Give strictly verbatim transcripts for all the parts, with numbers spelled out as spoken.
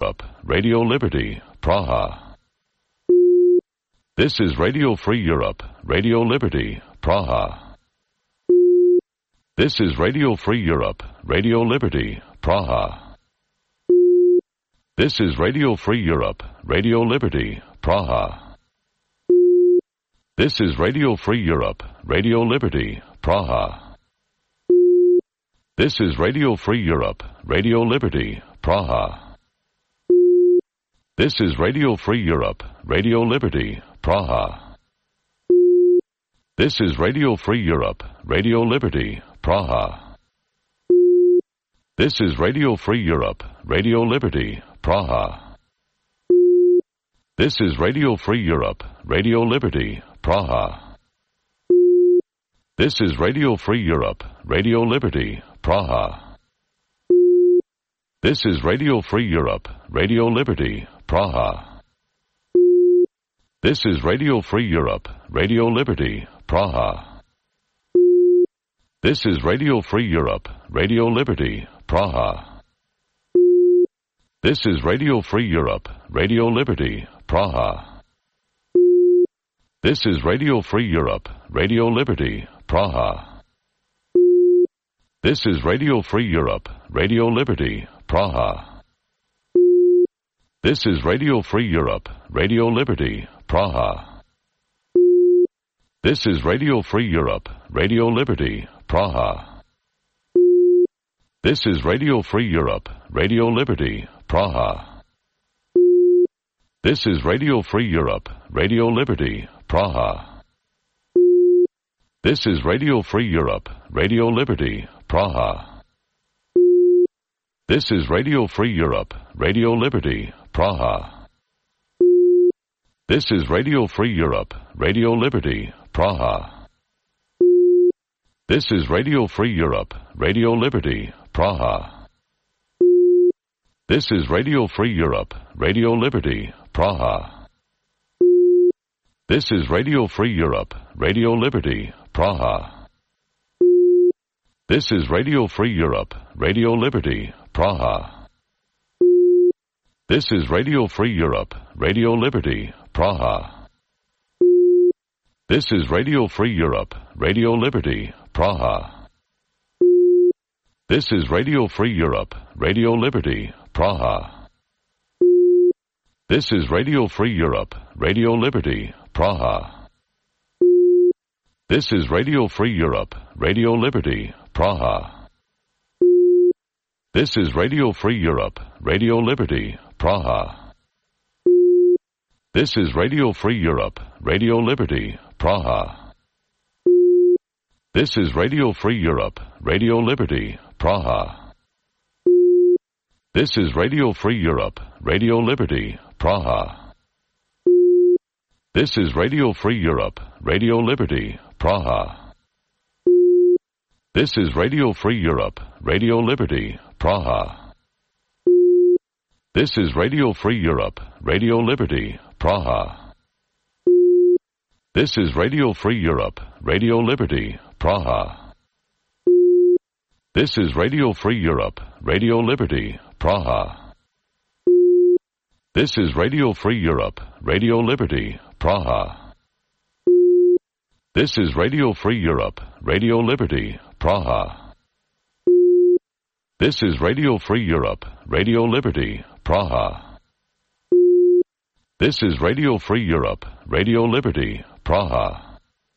Europe, Radio Liberty, Praha. This is Radio Free Europe, Radio Liberty, Praha. This is Radio Free Europe, Radio Liberty, Praha. This is Radio Free Europe, Radio Liberty, Praha. This is Radio Free Europe, Radio Liberty, Praha. This is Radio Free Europe, Radio Liberty, Praha. This is Radio Free Europe, Radio Liberty, Praha. This is Radio Free Europe, Radio Liberty, Praha. This is Radio Free Europe, Radio Liberty, Praha. This is Radio Free Europe, Radio Liberty, Praha. This is Radio Free Europe, Radio Liberty, Praha. This is Radio Free Europe, Radio Liberty, Praha. This is Radio Free Europe, Radio Liberty, Praha. This is Radio Free Europe, Radio Liberty, Praha. This is Radio Free Europe, Radio Liberty, Praha. This is Radio Free Europe, Radio Liberty, Praha. This is Radio Free Europe, Radio Liberty, Praha. This is Radio Free Europe, Radio Liberty, Praha. This is Radio Free Europe, Radio Liberty, Praha. This is Radio Free Europe, Radio Liberty, Praha. This is Radio Free Europe, Radio Liberty, Praha. This is Radio Free Europe, Radio Liberty, Praha. This is Radio Free Europe, Radio Liberty, Praha. This is Radio Free Europe, Radio Liberty, Praha. This is Radio Free Europe, Radio Liberty, Praha. This is Radio Free Europe, Radio Liberty, Praha. This is Radio Free Europe, Radio Liberty, Praha. This is Radio Free Europe, Radio Liberty, Praha. This is Radio Free Europe, Radio Liberty, Praha. This is Radio Free Europe, Radio Liberty, Praha. This is Radio Free Europe, Radio Liberty, Praha. This is Radio Free Europe, Radio Liberty, Praha. This is Radio Free Europe, Radio Liberty, Praha. This is Radio Free Europe, Radio Liberty, Praha. This is Radio Free Europe, Radio Liberty, Praha. This is Radio Free Europe, Radio Liberty, Praha. This is Radio Free Europe, Radio Liberty, Praha. This is Radio Free Europe, Radio Liberty, Praha. This is Radio Free Europe, Radio Liberty, Praha. This is Radio Free Europe, Radio Liberty, Praha. This is Radio Free Europe, Radio Liberty, Praha. This is Radio Free Europe, Radio Liberty, Praha. This is Radio Free Europe, Radio Liberty, Praha. This is Radio Free Europe, Radio Liberty, Praha. This is Radio Free Europe, Radio Liberty, Praha. This is Radio Free Europe, Radio Liberty, Praha.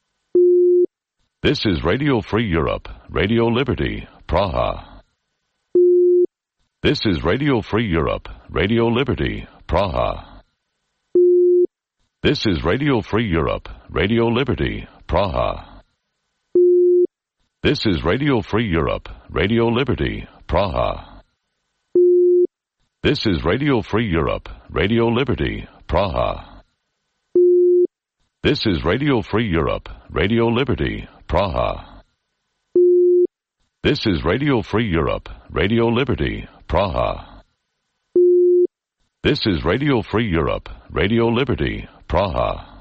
This is Radio Free Europe, Radio Liberty, Praha. This is Radio Free Europe, Radio Liberty, Praha. This is Radio Free Europe, Radio Liberty, Praha. This is Radio Free Europe, Radio Liberty, Praha. This is Radio Free Europe, Radio Liberty, Praha. This is Radio Free Europe, Radio Liberty, Praha. This is Radio Free Europe, Radio Liberty, Praha. This is Radio Free Europe, Radio Liberty, Praha.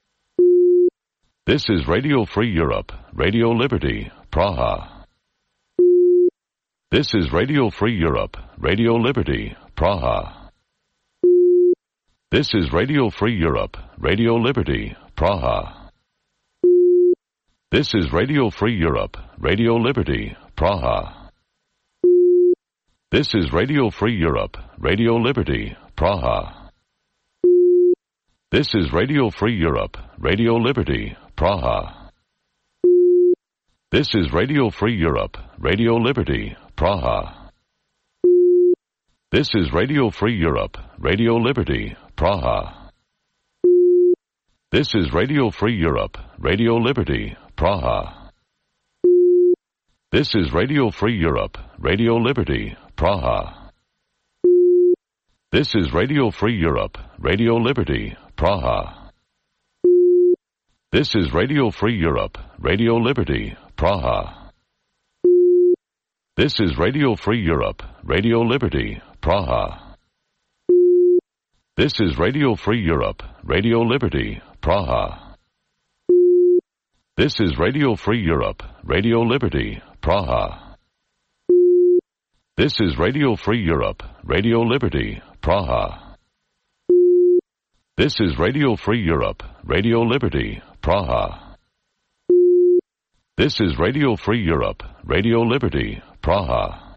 This is Radio Free Europe, Radio Liberty, Praha. This is Radio Free Europe, Radio Liberty, Praha. This is Radio Free Europe, Radio Liberty, Praha. This is Radio Free Europe, Radio Liberty, Praha. This is Radio Free Europe, Radio Liberty, Praha. This is Radio Free Europe, Radio Liberty, Praha. This is Radio Free Europe, Radio Liberty, Praha. This is Radio Free Europe, Radio Liberty, Praha. This is Radio Free Europe, Radio Liberty, Praha. This is Radio Free Europe, Radio Liberty, Praha. This is Radio Free Europe, Radio Liberty, Praha. This is Radio Free Europe, Radio Liberty, Praha. This is Radio Free Europe, Radio Liberty, Praha. This is Radio Free Europe, Radio Liberty, Praha. This is Radio Free Europe, Radio Liberty, Praha. This is Radio Free Europe, Radio Liberty, Praha. This is Radio Free Europe, Radio Liberty, Praha. This is Radio Free Europe, Radio Liberty, Praha.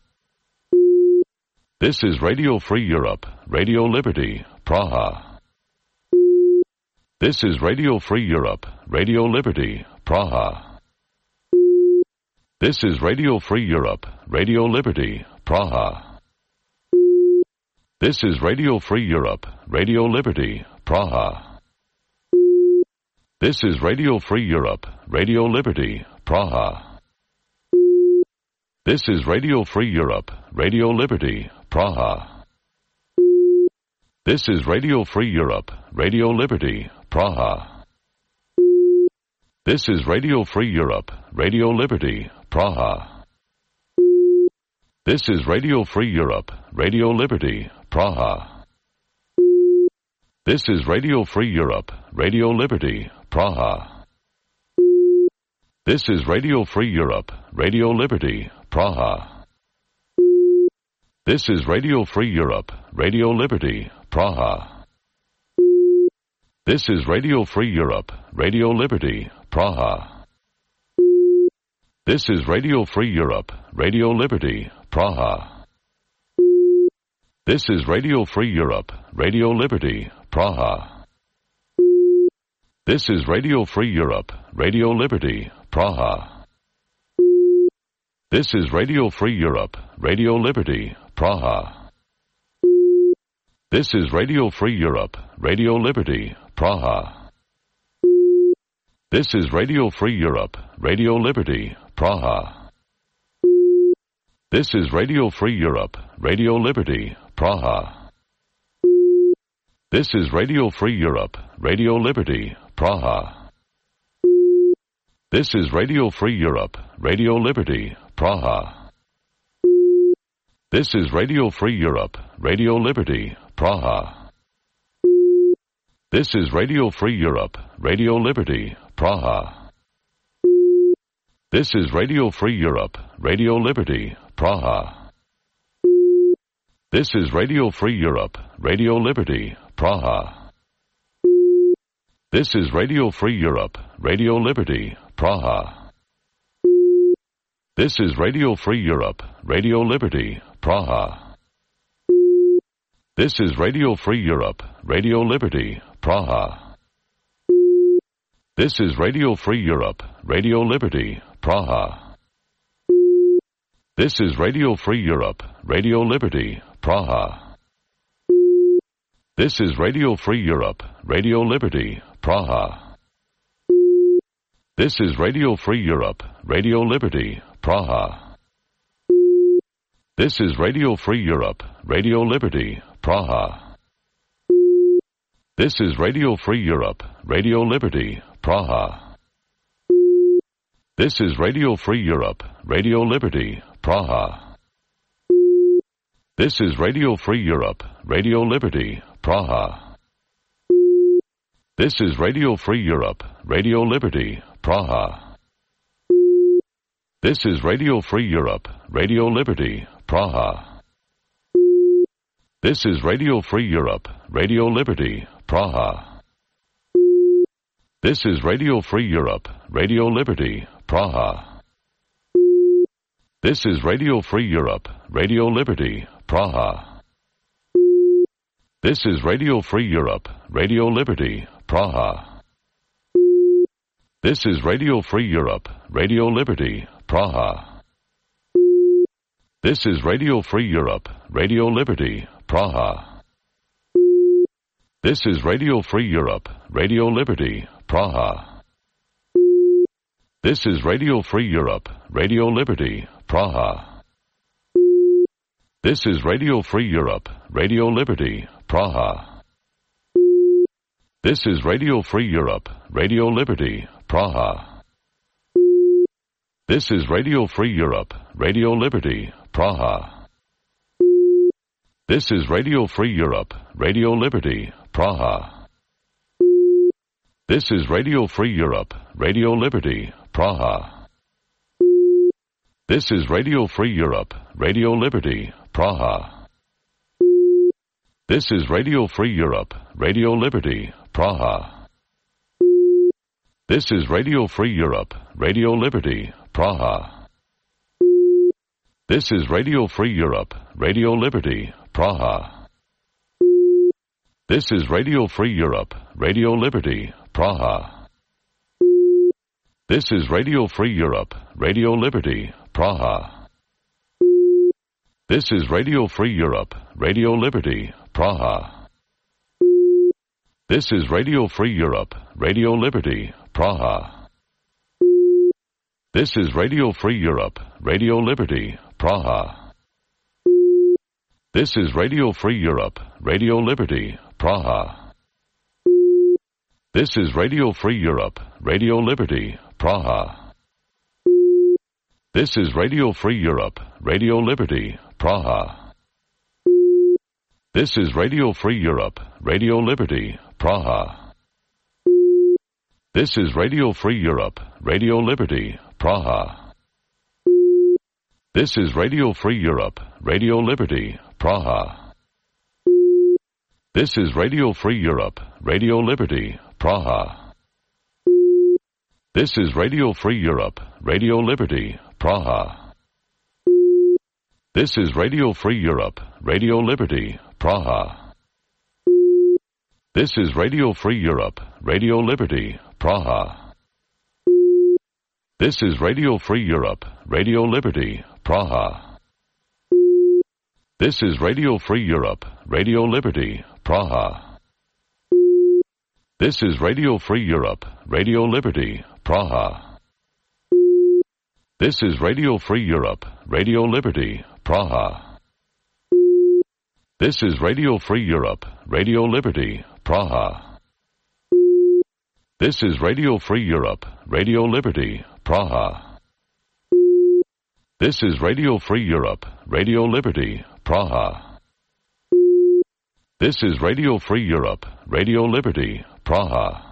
This is Radio Free Europe, Radio Liberty, Praha. This is Radio Free Europe, Radio Liberty, Praha. This is Radio Free Europe, Radio Liberty, Praha. This is Radio Free Europe, Radio Liberty, Praha. This is Radio Free Europe, Radio Liberty, Praha. This is Radio Free Europe, Radio Liberty, Praha. This is Radio Free Europe, Radio Liberty, Praha. This is Radio Free Europe, Radio Liberty, Praha. This is Radio Free Europe, Radio Liberty, Praha. This is Radio Free Europe, Radio Liberty, Praha. This is Radio Free Europe, Radio Liberty, Praha. This is Radio Free Europe, Radio Liberty, Praha. This is Radio Free Europe, Radio Liberty, Praha. This is Radio Free Europe, Radio Liberty, Praha. This is Radio Free Europe, Radio Liberty, Praha. This is Radio Free Europe, Radio Liberty, Praha. This is Radio Free Europe, Radio Liberty, Praha. This is Radio Free Europe, Radio Liberty, Praha. This is Radio Free Europe, Radio Liberty, Praha. This is Radio Free Europe, Radio Liberty, Praha. This is Radio Free Europe, Radio Liberty, Praha. This is Radio Free Europe, Radio Liberty, Praha. This is Radio Free Europe, Radio Liberty, Praha. This is Radio Free Europe, Radio Liberty, Praha. This is Radio Free Europe, Radio Liberty, Praha. This is Radio Free Europe, Radio Liberty, Praha. This is Radio Free Europe, Radio Liberty, Praha. This is Radio Free Europe, Radio Liberty, Praha. This is Radio Free Europe, Radio Liberty, Praha. This is Radio Free Europe, Radio Liberty, Praha. This is Radio Free Europe, Radio Liberty, Praha. This is Radio Free Europe, Radio Liberty, Praha. This is Radio Free Europe, Radio Liberty, Praha. This is Radio Free Europe, Radio Liberty, Praha. This is Radio Free Europe, Radio Liberty, Praha. This is Radio Free Europe, Radio Liberty, Praha. This is Radio Free Europe, Radio Liberty, Praha. This is Radio Free Europe, Radio Liberty, Praha. This is Radio Free Europe, Radio Liberty, Praha. This is Radio Free Europe, Radio Liberty, Praha. This is Radio Free Europe, Radio Liberty, Praha. This is Radio Free Europe, Radio Liberty, Praha. This is Radio Free Europe, Radio Liberty, Praha. This is Radio Free Europe, Radio Liberty, Praha. This is Radio Free Europe, Radio Liberty, Praha. This is Radio Free Europe, Radio Liberty, Praha. This is Radio Free Europe, Radio Liberty, Praha. This is Radio Free Europe, Radio Liberty, Praha. This is Radio Free Europe, Radio Liberty, Praha. This is Radio Free Europe, Radio Liberty, Praha. This is Radio Free Europe, Radio Liberty, Praha. This is Radio Free Europe, Radio Liberty, Praha. This is Radio Free Europe, Radio Liberty, Praha. This is Radio Free Europe, Radio Liberty, Praha. This is Radio Free Europe, Radio Liberty, Praha. This is Radio Free Europe, Radio Liberty, Praha. This is Radio Free Europe, Radio Liberty, Praha. This is Radio Free Europe, Radio Liberty, Praha. This is Radio Free Europe, Radio Liberty, Praha. This is Radio Free Europe, Radio Liberty, Praha. This is Radio Free Europe, Radio Liberty, Praha. This is Radio Free Europe, Radio Liberty, Praha. This is Radio Free Europe, Radio Liberty, Praha. This is Radio Free Europe, Radio Liberty, Praha. This is Radio Free Europe, Radio Liberty, Praha. This is Radio Free Europe, Radio Liberty, Praha. This is Radio Free Europe, Radio Liberty, Praha. This is Radio Free Europe, Radio Liberty, Praha. This is Radio Free Europe, Radio Liberty, Praha. This is Radio Free Europe, Radio Liberty, Praha. This is Radio Free Europe, Radio Liberty, Praha. This is Radio Free Europe, Radio Liberty, Praha. This is Radio Free Europe, Radio Liberty, Praha. This is Radio Free Europe, Radio Liberty, Praha. This is Radio Free Europe, Radio Liberty, Praha. This is Radio Free Europe, Radio Liberty, Praha. This is Radio Free Europe, Radio Liberty, Praha. This is Radio Free Europe, Radio Liberty, Praha. This is Radio Free Europe, Radio Liberty, Praha.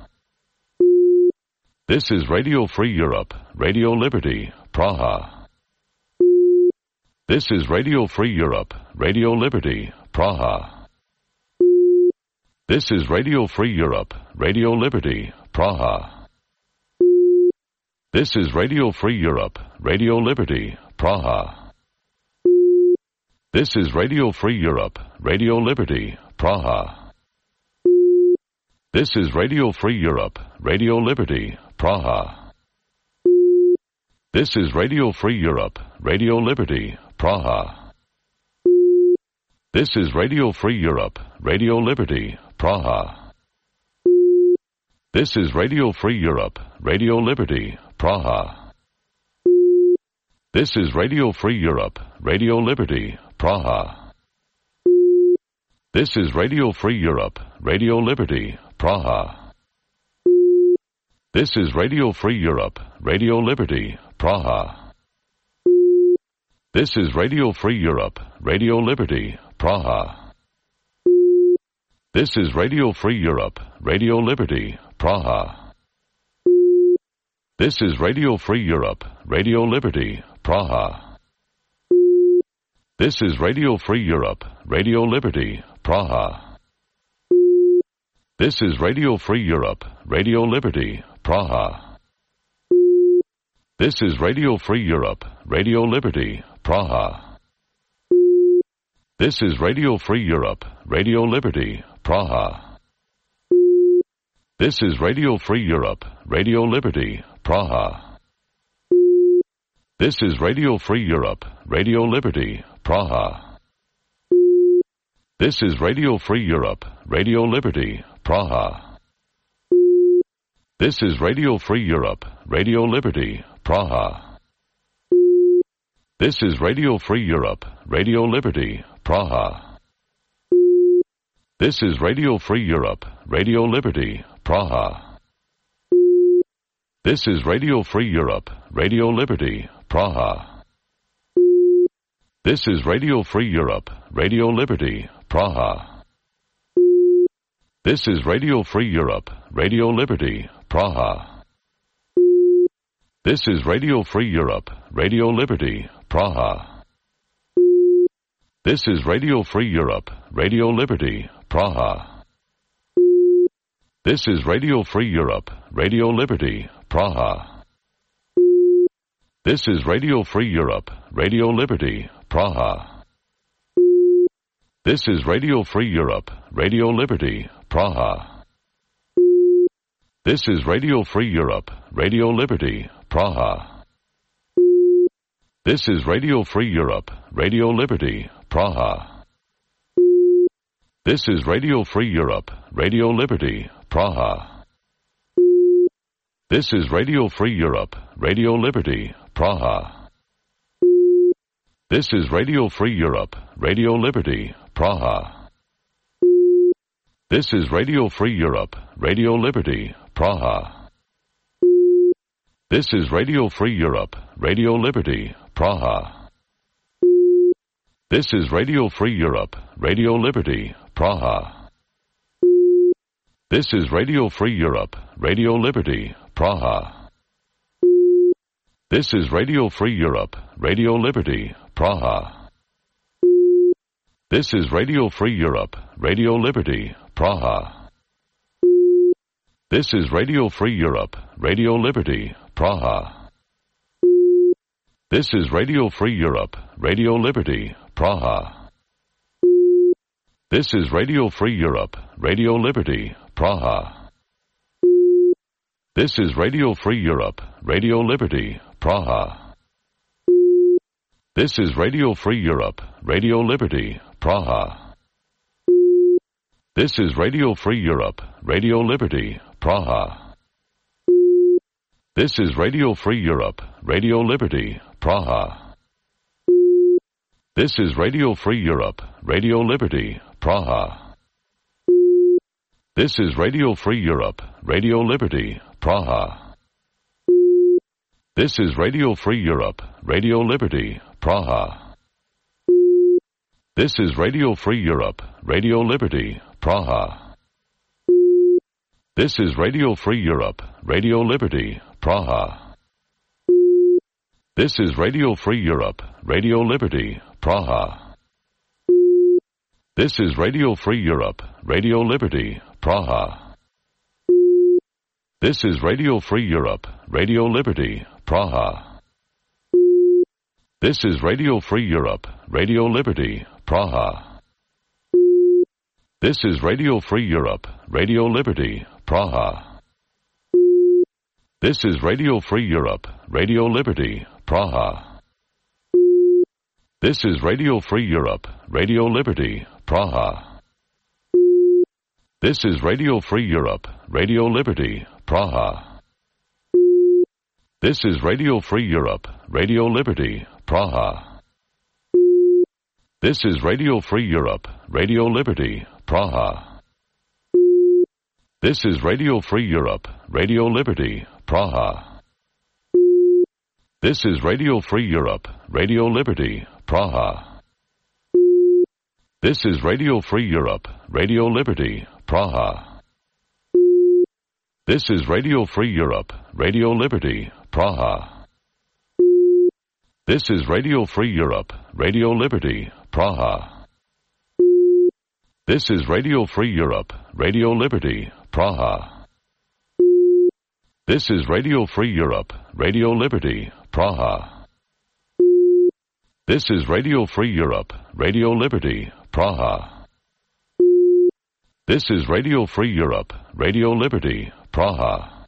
This is Radio Free Europe, Radio Liberty, Praha. This is Radio Free Europe, Radio Liberty, Praha. This is Radio Free Europe, Radio Liberty, Praha. This is Radio Free Europe, Radio Liberty, Praha. This is Radio Free Europe, Radio Liberty, Praha. This is Radio Free Europe, Radio Liberty, Praha. This is Radio Free Europe, Radio Liberty, Praha. This is Radio Free Europe, Radio Liberty, Praha. This is Radio Free Europe, Radio Liberty, Praha. This is Radio Free Europe, Radio Liberty, Praha. This is Radio Free Europe, Radio Liberty, Praha. This is Radio Free Europe, Radio Liberty, Praha. This is Radio Free Europe, Radio Liberty, Praha. This is Radio Free Europe, Radio Liberty, Praha. This is Radio Free Europe, Radio Liberty, Praha. This is Radio Free Europe, Radio Liberty, Praha. This is Radio Free Europe, Radio Liberty, Praha. This is Radio Free Europe, Radio Liberty, Praha. This is Radio Free Europe, Radio Liberty, Praha. This is Radio Free Europe, Radio Liberty, Praha. This is Radio Free Europe, Radio Liberty, Praha. This is Radio Free Europe, Radio Liberty, Praha. This is Radio Free Europe, Radio Liberty, Praha. This is Radio Free Europe, Radio Liberty, Praha. This is Radio Free Europe, Radio Liberty, Praha. This is Radio Free Europe, Radio Liberty, Praha. This is Radio Free Europe, Radio Liberty, Praha. This is Radio Free Europe, Radio Liberty, Praha. This is Radio Free Europe, Radio Liberty, Praha. This is Radio Free Europe, Radio Liberty, Praha. This is Radio Free Europe, Radio Liberty, Praha. This is Radio Free Europe, Radio Liberty, Praha. This is Radio Free Europe, Radio Liberty, Praha. This is Radio Free Europe, Radio Liberty, Praha. This is Radio Free Europe, Radio Liberty, Praha. This is Radio Free Europe, Radio Liberty, Praha. This is Radio Free Europe, Radio Liberty, Praha. This is Radio Free Europe, Radio Liberty, Praha. This is Radio Free Europe, Radio Liberty, Praha. This is Radio Free Europe, Radio Liberty, Praha. This is Radio Free Europe, Radio Liberty, Praha. This is Radio Free Europe, Radio Liberty, Praha. This is Radio Free Europe, Radio Liberty, Praha. This is Radio Free Europe, Radio Liberty, Praha. This is Radio Free Europe, Radio Liberty, Praha. This is Radio Free Europe, Radio Liberty, Praha. This is Radio Free Europe, Radio Liberty, Praha. This is Radio Free Europe, Radio Liberty, Praha. This is Radio Free Europe, Radio Liberty, Praha. This is Radio Free Europe, Radio Liberty, Praha. This is Radio Free Europe, Radio Liberty, Praha. This is Radio Free Europe, Radio Liberty, Praha. This is Radio Free Europe, Radio Liberty, Praha. This is Radio Free Europe, Radio Liberty, Praha. This is Radio Free Europe, Radio Liberty, Praha. This is Radio Free Europe, Radio Liberty, Praha. This is Radio Free Europe, Radio Liberty, Praha. This is Radio Free Europe, Radio Liberty, Praha. This is Radio Free Europe, Radio Liberty, Praha. This is Radio Free Europe, Radio Liberty, Praha. This is Radio Free Europe, Radio Liberty, Praha. This is Radio Free Europe, Radio Liberty, Praha. This is Radio Free Europe, Radio Liberty, Praha. This is Radio Free Europe, Radio Liberty, Praha. This is Radio Free Europe, Radio Liberty, Praha. This is Radio Free Europe, Radio Liberty, Praha. This is Radio Free Europe, Radio Liberty, Praha. This is Radio Free Europe, Radio Liberty, Praha. This is Radio Free Europe, Radio Liberty, Praha. This is Radio Free Europe, Radio Liberty, Praha. This is Radio Free Europe, Radio Liberty, Praha. This is Radio Free Europe, Radio Liberty, Praha. This is Radio Free Europe, Radio Liberty, Praha. This is Radio Free Europe, Radio Liberty, Praha. This is Radio Free Europe, Radio Liberty, Praha.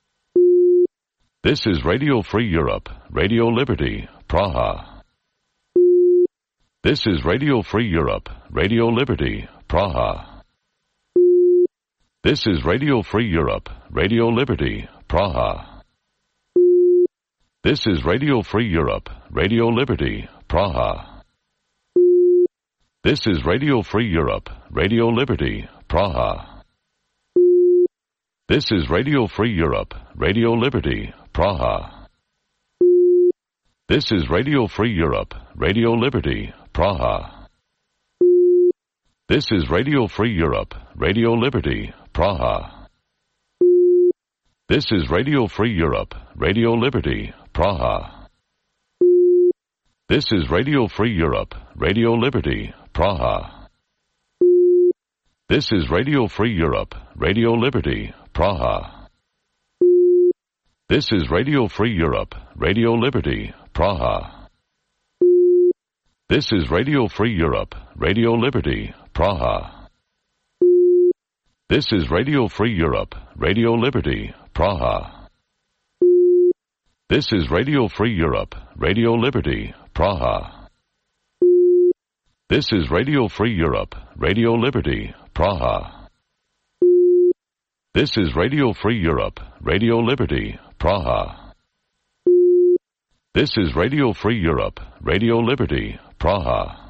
This is Radio Free Europe, Radio Liberty, Praha. This is Radio Free Europe, Radio Liberty, Praha. This is Radio Free Europe, Radio Liberty, Praha. This is Radio Free Europe, Radio Liberty, Praha. This is Radio Free Europe, Radio Liberty, Praha. This is Radio Free Europe, Radio Liberty, Praha. This is Radio Free Europe, Radio Liberty, Praha. This is Radio Free Europe, Radio Liberty, Praha. This is Radio Free Europe, Radio Liberty, Praha. This is Radio Free Europe, Radio Liberty, Praha. This is Radio Free Europe, Radio Liberty, Praha. This is Radio Free Europe, Radio Liberty, Praha. This is Radio Free Europe, Radio Liberty, Praha. This is Radio Free Europe, Radio Liberty, Praha. This is Radio Free Europe, Radio Liberty, Praha. This is Radio Free Europe, Radio Liberty, Praha. This is Radio Free Europe, Radio Liberty, Praha. This is Radio Free Europe, Radio Liberty, Praha.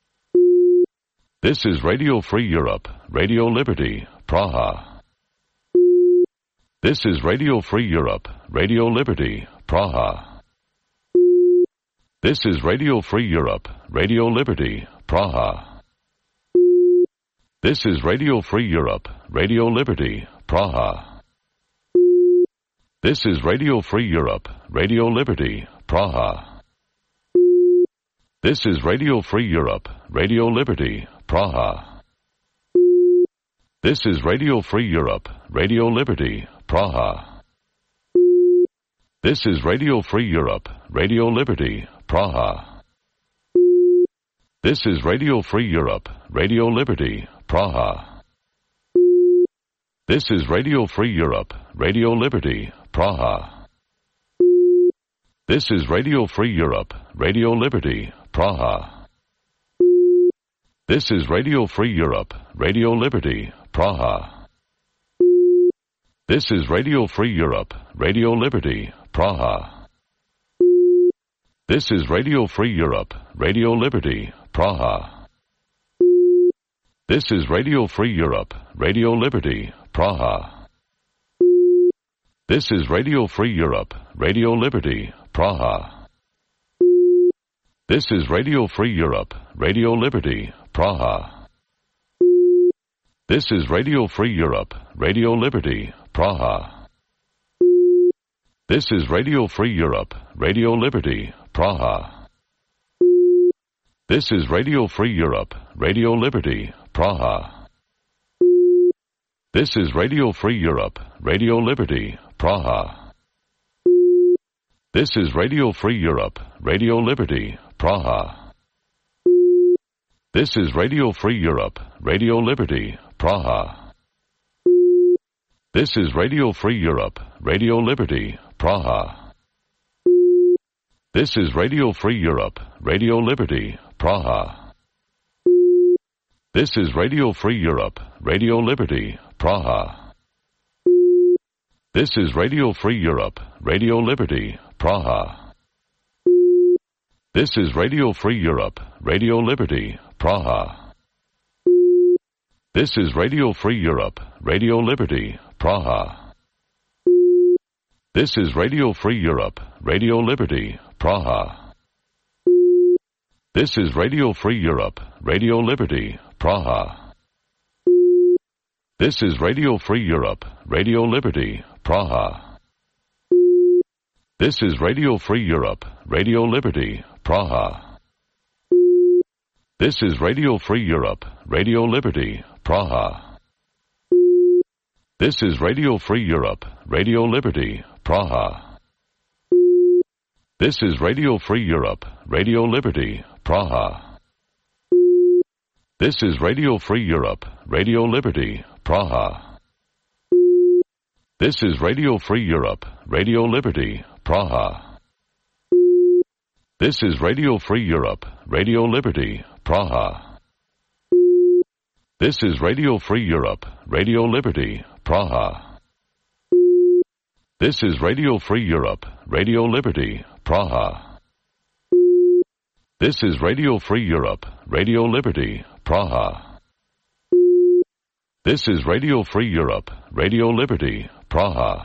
This is Radio Free Europe, Radio Liberty, Praha. This is Radio Free Europe, Radio Liberty, Praha. This is Radio Free Europe, Radio Liberty, Praha. This is Radio Free Europe, Radio Liberty, Praha. This is Radio Free Europe, Radio Liberty, Praha. This is Radio Free Europe, Radio Liberty, Praha. This is Radio Free Europe, Radio Liberty, Praha. This is Radio Free Europe, Radio Liberty, Praha. This is Radio Free Europe, Radio Liberty, Praha. This is Radio Free Europe, Radio Liberty, Praha. This is Radio Free Europe, Radio Liberty, Praha. This is Radio Free Europe, Radio Liberty, Praha. This is Radio Free Europe, Radio Liberty, Praha. This is Radio Free Europe, Radio Liberty, Praha. This is Radio Free Europe, Radio Liberty, Praha. This is Radio Free Europe, Radio Liberty, Praha. This is Radio Free Europe, Radio Liberty, Praha. This is Radio Free Europe, Radio Liberty, Praha. This is Radio Free Europe, Radio Liberty, Praha. This is Radio Free Europe, Radio Liberty, Praha. This is Radio Free Europe, Radio Liberty, Praha. This is Radio Free Europe, Radio Liberty, Praha. This is Radio Free Europe, Radio Liberty, Praha. This is Radio Free Europe, Radio Liberty, Praha. This is Radio Free Europe, Radio Liberty, Praha. This is Radio Free Europe, Radio Liberty, Praha. This is Radio Free Europe, Radio Liberty, Praha. This is Radio Free Europe, Radio Liberty, Praha. This is Radio Free Europe, Radio Liberty, Praha. This is Radio Free Europe, Radio Liberty, Praha. This is Radio Free Europe, Radio Liberty, Praha. This is Radio Free Europe, Radio Liberty, Praha. This is Radio Free Europe, Radio Liberty, Praha. This is Radio Free Europe, Radio Liberty, Praha. This is Radio Free Europe, Radio Liberty, Praha. This is Radio Free Europe, Radio Liberty, Praha. This is Radio Free Europe, Radio Liberty, Praha. This is Radio Free Europe, Radio Liberty, Praha. This is Radio Free Europe, Radio Liberty, Praha. This is Radio Free Europe, Radio Liberty, Praha. This is Radio Free Europe, Radio Liberty, Praha. This is Radio Free Europe, Radio Liberty, Praha. This is Radio Free Europe, Radio Liberty, Praha.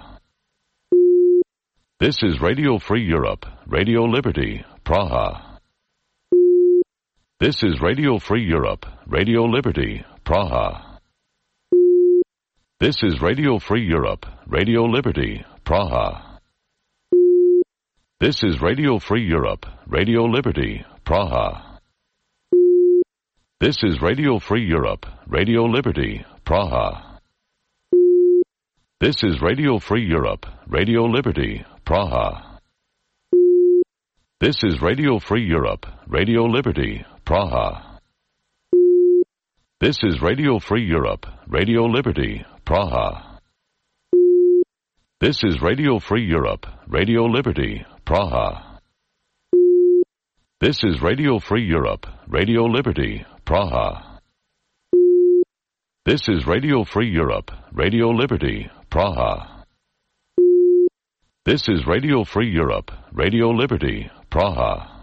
This is Radio Free Europe, Radio Liberty, Praha. This is Radio Free Europe, Radio Liberty, Praha. This is Radio Free Europe, Radio Liberty, Praha. This is Radio Free Europe, Radio Liberty, Praha. This is Radio Free Europe, Radio Liberty, Praha. This is Radio Free Europe, Radio Liberty, Praha. This is Radio Free Europe, Radio Liberty, Praha. This is Radio Free Europe, Radio Liberty, Praha. This is Radio Free Europe, Radio Liberty, Praha. This is Radio Free Europe, Radio Liberty, Praha. This is Radio Free Europe, Radio Liberty, Praha. This is Radio Free Europe, Radio Liberty, Praha.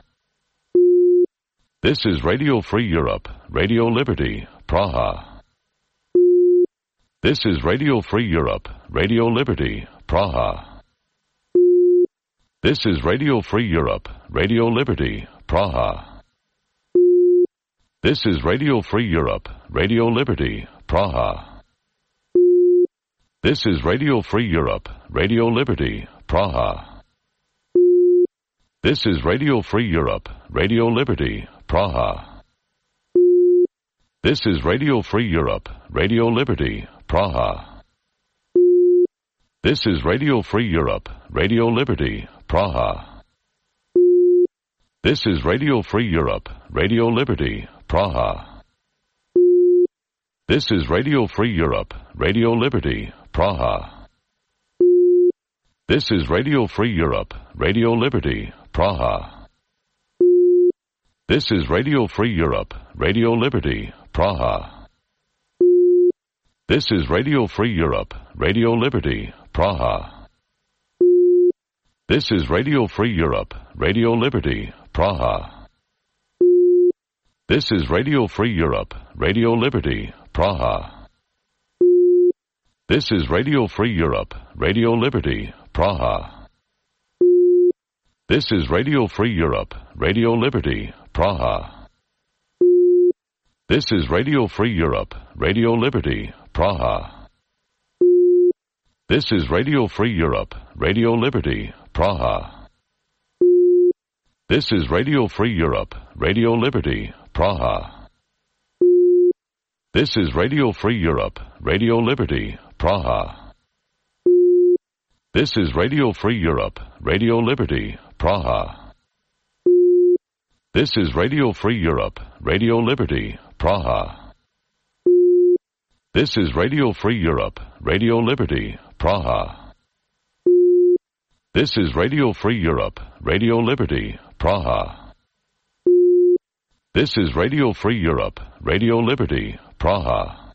This is Radio Free Europe, Radio Liberty, Praha. This is Radio Free Europe, Radio Liberty, Praha. This is Radio Free Europe, Radio Liberty, Praha. This is Radio Free Europe, Radio Liberty, Praha. This is Radio Free Europe, Radio Liberty, Praha. This is Radio Free Europe, Radio Liberty, Praha. This is Radio Free Europe, Radio Liberty, Praha. This is Radio Free Europe, Radio Liberty, Praha. This is Radio Free Europe, Radio Liberty, Praha. This is Radio Free Europe, Radio Liberty, Praha. This is Radio Free Europe, Radio Liberty, Praha. This is Radio Free Europe, Radio Liberty, Praha. This is Radio Free Europe, Radio Liberty, Praha. This is Radio Free Europe, Radio Liberty, Praha. This is Radio Free Europe, Radio Liberty, Praha. This is Radio Free Europe, Radio Liberty, Praha. This is Radio Free Europe, Radio Liberty, Praha. This is Radio Free Europe, Radio Liberty, Praha. This is Radio Free Europe, Radio Liberty, Praha. This is Radio Free Europe, Radio Liberty, Praha. This is Radio Free Europe, Radio Liberty, Praha. This is Radio Free Europe, Radio Liberty, Praha. This is Radio Free Europe, Radio Liberty, Praha. This is Radio Free Europe, Radio Liberty, Praha. This is Radio Free Europe, Radio Liberty, Praha. This is Radio Free Europe, Radio Liberty, Praha.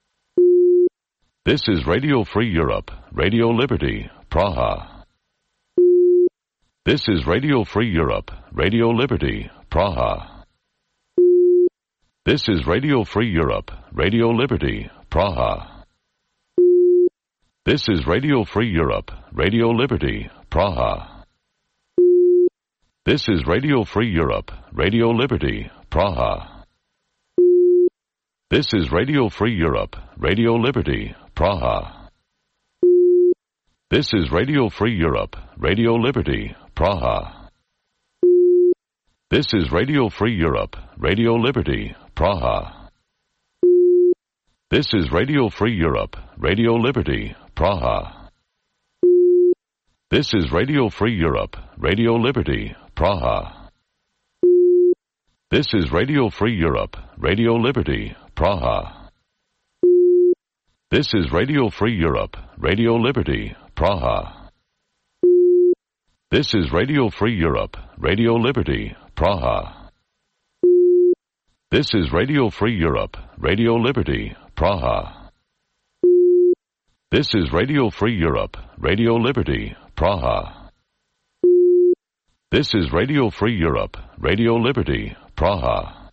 This is Radio Free Europe, Radio Liberty, Praha. This is Radio Free Europe, Radio Liberty, Praha. This is Radio Free Europe, Radio Liberty, Praha. This is Radio Free Europe, Radio Liberty, Praha. This is Radio Free Europe, Radio Liberty, Praha. This is Radio Free Europe, Radio Liberty, Praha. This is Radio Free Europe, Radio Liberty, Praha. This is Radio Free Europe, Radio Liberty, Praha. This is Radio Free Europe, Radio Liberty, Praha. This is Radio Free Europe, Radio Liberty, Praha. This is Radio Free Europe, Radio Liberty, Praha. This is Radio Free Europe, Radio Liberty, Praha. This is Radio Free Europe, Radio Liberty, Praha. This is Radio Free Europe, Radio Liberty, Praha. This is Radio Free Europe, Radio Liberty, Praha. This is Radio Free Europe, Radio Liberty, Praha.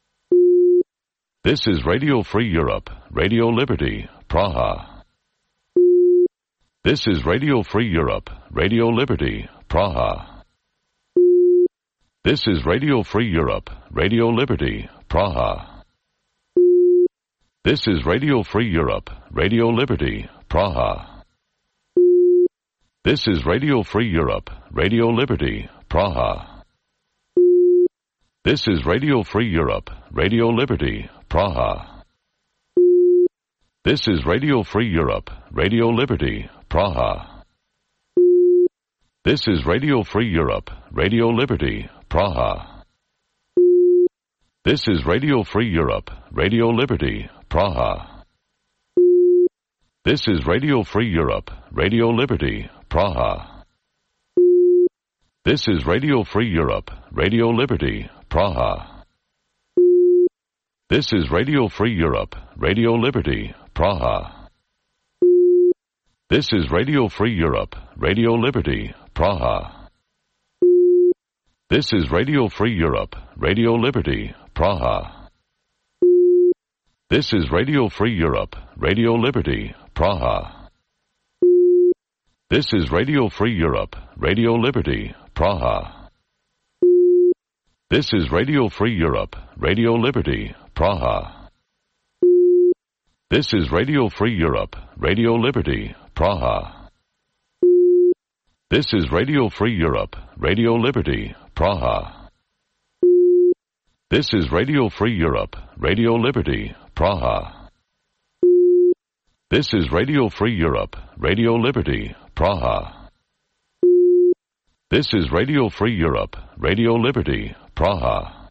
This is Radio Free Europe, Radio Liberty, Praha. This is Radio Free Europe, Radio Liberty, Praha. This is Radio Free Europe, Radio Liberty, Praha. This is Radio Free Europe, Radio Liberty, Praha. This is Radio Free Europe, Radio Liberty, Praha. This is Radio Free Europe, Radio Liberty, Praha. This is Radio Free Europe, Radio Liberty, Praha. This is Radio Free Europe, Radio Liberty, Praha. This is Radio Free Europe, Radio Liberty, Praha. This is Radio Free Europe, Radio Liberty, Praha. This is Radio Free Europe, Radio Liberty, Praha. This is Radio Free Europe, Radio Liberty, Praha. This is Radio Free Europe, Radio Liberty, Praha. This is Radio Free Europe, Radio Liberty, Praha. This is Radio Free Europe, Radio Liberty, Praha. This is Radio Free Europe, Radio Liberty, Praha. This is Radio Free Europe, Radio Liberty, Praha. This is Radio Free Europe, Radio Liberty, Praha. This is Radio Free Europe, Radio Liberty, Praha. This is Radio Free Europe, Radio Liberty, Praha. This is Radio Free Europe, Radio Liberty, Praha. This is Radio Free Europe, Radio Liberty, Praha.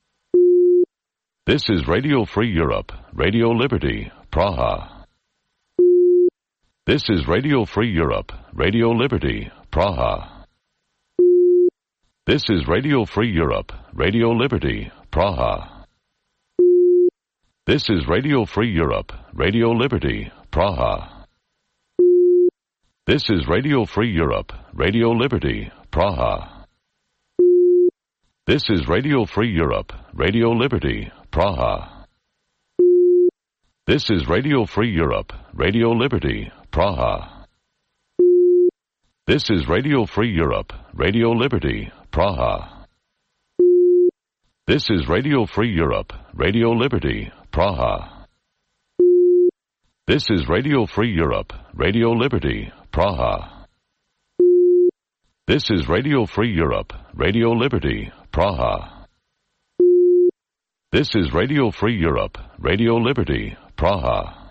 This is Radio Free Europe, Radio Liberty, Praha. This is Radio Free Europe, Radio Liberty, Praha. This is Radio Free Europe, Radio Liberty, Praha. This is Radio Free Europe, Radio Liberty, Praha. This is Radio Free Europe, Radio Liberty, Praha. This is Radio Free Europe, Radio Liberty, Praha. This is Radio Free Europe, Radio Liberty, Praha. This is Radio Free Europe, Radio Liberty, Praha. This is Radio Free Europe, Radio Liberty, Praha. This is Radio Free Europe, Radio Liberty, Praha. This is Radio Free Europe, Radio Liberty, Praha. This is Radio Free Europe, Radio Liberty, Praha.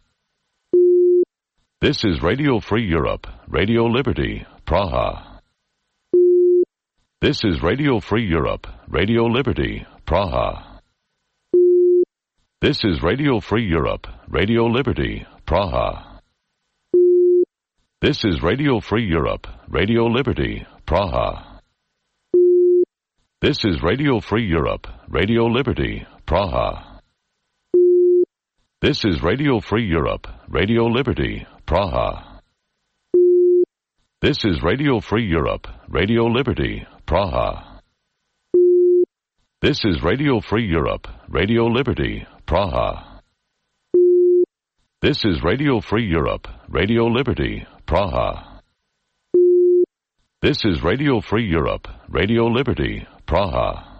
This is Radio Free Europe, Radio Liberty, Praha. This is Radio Free Europe, Radio Liberty, Praha. This is Radio Free Europe, Radio Liberty, Praha. This is Radio Free Europe, Radio Liberty, Praha. This is Radio Free Europe, Radio Liberty, Praha. This is Radio Free Europe, Radio Liberty, Praha. This is Radio Free Europe, Radio Liberty, Praha. This is Radio Free Europe, Radio Liberty, Praha. This is Radio Free Europe, Radio Liberty, Praha. This is Radio Free Europe, Radio Liberty, Praha.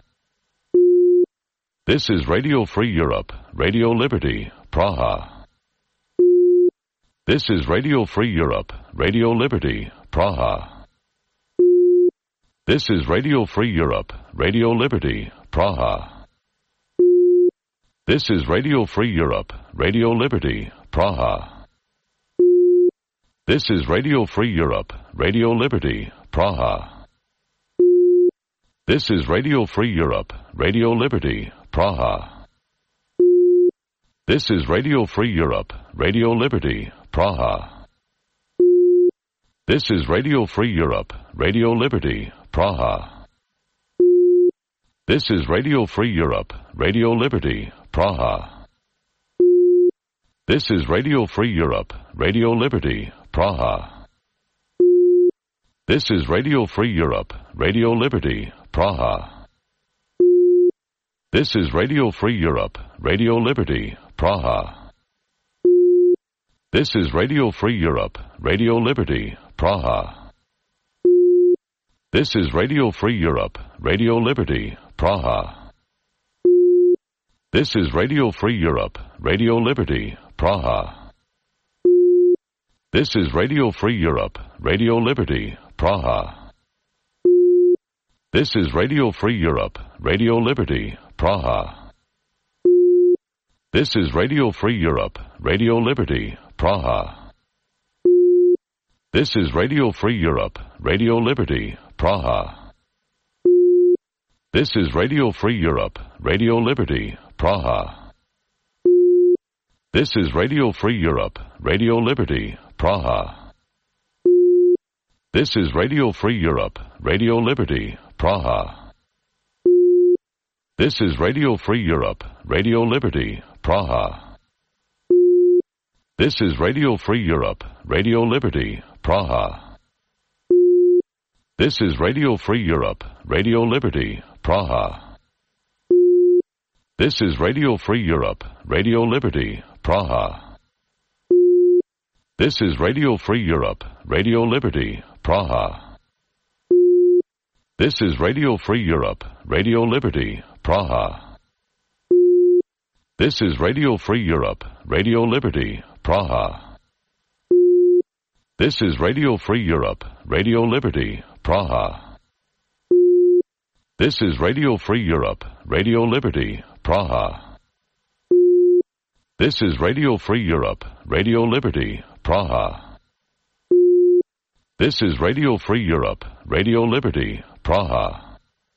This is Radio Free Europe, Radio Liberty, Praha. This is Radio Free Europe, Radio Liberty, Praha. This is Radio Free Europe, Radio Liberty, Praha. This is Radio Free Europe, Radio Liberty, Praha. This is Radio Free Europe, Radio Liberty, Praha. This is Radio Free Europe, Radio Liberty, Praha. This is Radio Free Europe, Radio Liberty, Praha. This is Radio Free Europe, Radio Liberty, Praha. This is Radio Free Europe, Radio Liberty, Praha. This is Radio Free Europe, Radio Liberty, Praha. This is Radio Free Europe, Radio Liberty, Praha. This is Radio Free Europe, Radio Liberty, Praha. This is Radio Free Europe, Radio Liberty, Praha. This is Radio Free Europe, Radio Liberty, Praha. This is Radio Free Europe, Radio Liberty, Praha. This is Radio Free Europe, Radio Liberty, Praha. This is Radio Free Europe, Radio Liberty, Praha. This is Radio Free Europe, Radio Liberty, Praha. This is Radio Free Europe, Radio Liberty, Praha. This is Radio Free Europe, Radio Liberty, Praha. This is Radio Free Europe, Radio Liberty, Praha. This is Radio Free Europe, Radio Liberty, Praha. This is Radio Free Europe, Radio Liberty, Praha. This is Radio Free Europe, Radio Liberty, Praha. This is Radio Free Europe, Radio Liberty, Praha. This is Radio Free Europe, Radio Liberty, Praha. This is Radio Free Europe, Radio Liberty, Praha. This is Radio Free Europe, Radio Liberty, Praha. This is Radio Free Europe, Radio Liberty, Praha. This is Radio Free Europe, Radio Liberty, Praha. This is Radio Free Europe, Radio Liberty, Praha. This is Radio Free Europe, Radio Liberty, Praha. This is Radio Free Europe, Radio Liberty, Praha.